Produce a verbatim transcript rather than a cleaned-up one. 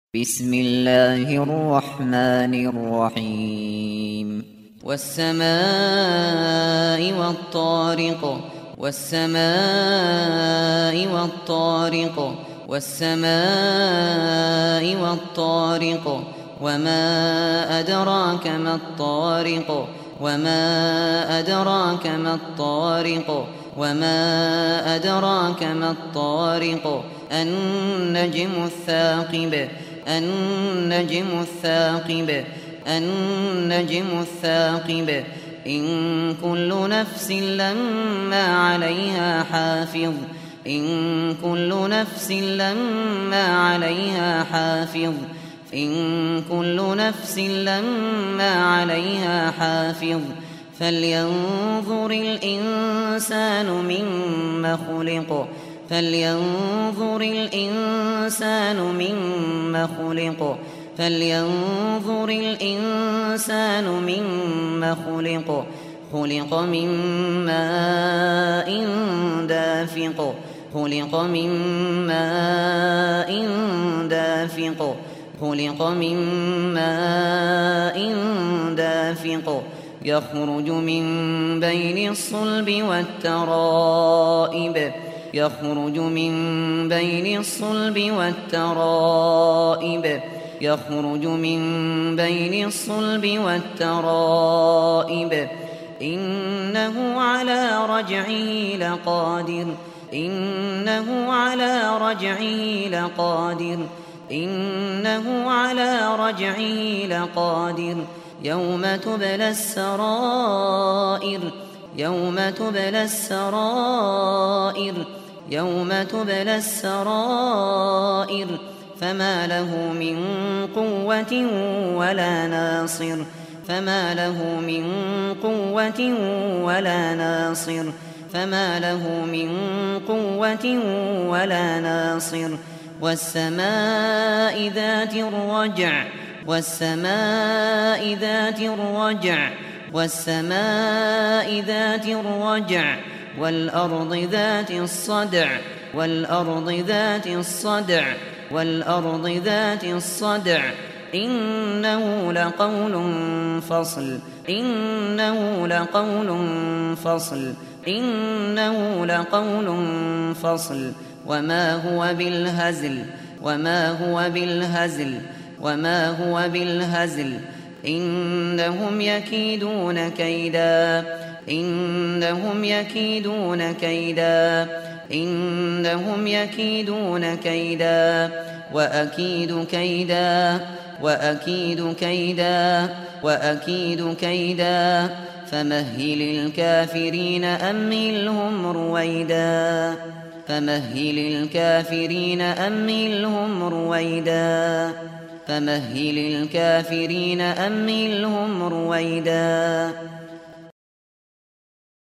بسم الله الرحمن الرحيم والسماء والطارق والسماء والطارق والسماء والطارق وما أدراك ما الطارق وما أدراك ما الطارق وما أدراك ما الطارق النجم الثاقب النجم الثاقب النجم الثاقب إن كل نفس لما عليها حافظ إن كل نفس لما عليها حافظ إن كل نفس لما عليها حافظ فلينظر الإنسان مما خلق فلينظر الإنسان مما خلق فلينظر الإنسان مما خلق خلق من ماء دافق خلق من ماء دافق خلق من ماء دافق يخرج من بين الصلب والترائب يخرج من بين الصلب والترائب يخرج من بين الصلب والترائب إنه على رجعه لقادر إنه على رجعه لقادر إنه على رجعه لقادر يوم تبلى السرائر يوم تبلى السرائر يوم تبلى السرائر فما له من قوة ولا ناصر فما له من قوة ولا ناصر فما له من قوة ولا ناصر والسماء ذات الرجع والسماء ذات الرجع والسماء ذات الرجع والأرض ذات الصدع والأرض ذات الصدع والأرض ذات الصدع إنه لقول فصل إنه لقول فصل إنه لقول فصل وما هو بالهزل وما هو بالهزل وما هو بالهزل إنهم يكيدون كيدا إنهم يكيدون كيدا إنهم يكيدون كيدا وأكيد كيدا وأكيد كيدا وأكيد كيدا فمهل الكافرين أمهلهم رويدا فمهل الكافرين أمهلهم رويدا فمهل الكافرين أمهلهم رويدا